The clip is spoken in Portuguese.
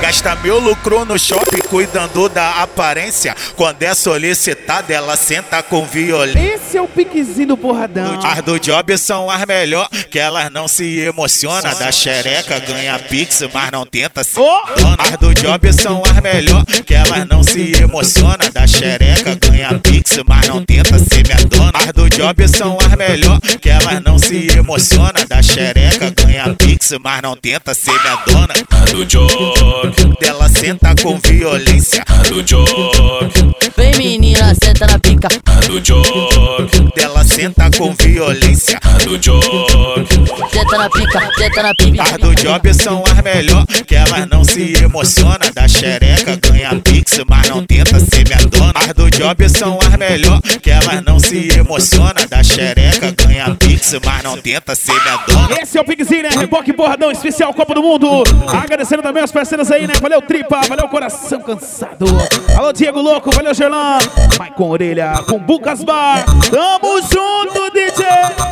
Gasta meu lucro no shopping cuidando da aparência. Quando é solicitada, ela senta com violência. Esse é o piquezinho do porradão. As do job são as melhor, que elas não se emociona. Da xereca ganha pix, mas não tenta ser dona. As do job são as melhor, que elas não se emociona. Da xereca ganha pix, mas não tenta ser minha dona. As do job são as melhor, que elas não se emociona. Da xereca ganha pix, mas não tenta ser minha dona. A do job, dela senta com violência. a do job, Vem menina, senta na pica. a do job, Dela senta com violência. a do job, Senta na pica, senta na pica. As do job são as melhor, que elas não se emociona. Da xereca ganha pix, mas não tenta ser minha dona. As do job são as melhor, que elas não se emociona. Da xereca ganha pix, mas não tenta ser minha dona. Esse é o piquezinho, né? Reboque porradão especial Copa do Mundo. Agradecendo também os parceiros aí, né? Valeu, Tripa. Valeu, Coração Cansado. Alô, Diego Louco. Valeu, Gerlan. Vai com orelha, com Bucas Bar. Tamo junto, DJ.